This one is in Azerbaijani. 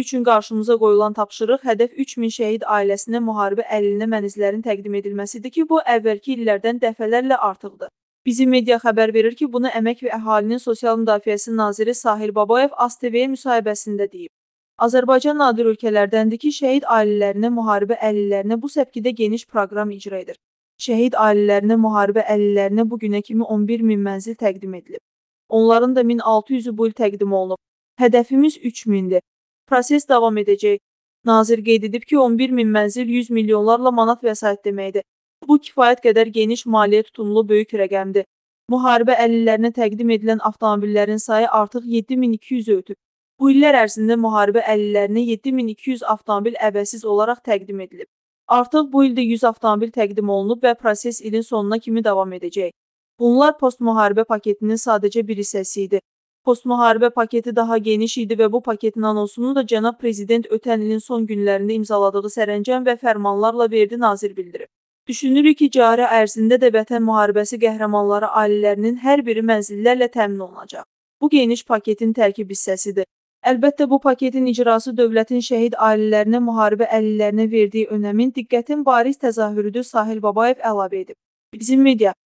üçün qarşımıza qoyulan tapşırıq hədəf 3000 şəhid ailəsinə müharibə əlilliğinə mənizlərin təqdim edilməsidir ki, bu əvvəlki illərdən dəfələrlə artıqdır. Bizim media xəbər verir ki, bunu Əmək və Əhalinin Sosial Müdafiəsi naziri Sahil Babayev ASTV-yə müsahibəsində deyib. Azərbaycan nadir ölkələrdəndir ki, şəhid ailələrinə müharibə əlillərinə bu səpkidə geniş proqram icra edir. Şəhid ailələrinə müharibə əlillərinə bu günə kimi 11.000 mənzil təqdim edilib. Onların da 1600-ü bu il təqdim olunub. Hədəfimiz 3000-dir. Proses davam edəcək. Nazir qeyd edib ki, 11.000 mənzil 100 milyonlarla manat vəsait deməkdir. Bu kifayət qədər geniş maliyyə tutumlu böyük rəqəmdir. Müharibə əlillərinə təqdim edilən avtomobillərin sayı artıq 7200-ü ötüb. Bu illər ərzində müharibə əlillərinə 7200 avtomobil əvəzsiz olaraq təqdim edilib. Artıq bu ildə 100 avtomobil təqdim olunub və proses ilin sonuna kimi davam edəcək. Bunlar postmüharibə paketinin sadəcə bir hissəsi idi. Postmüharibə paketi daha geniş idi və bu paketin anonsunu da cənab prezident ötən ilin son günlərində imzaladığı sərəncam və fərmanlarla verdi, nazir bildirib. Düşünürük ki, cari ərzində də vətən müharibəsi qəhrəmanları ailələrinin hər biri mənzillərlə təmin olunacaq. Bu geniş paketin tərkib hissəsidir. Əlbəttə, bu paketin icrası dövlətin şəhid ailələrinə müharibə əlillərinə verdiyi önəmin diqqətin bariz təzahürüdür, Sahil Babayev əlavə edib. Bizim media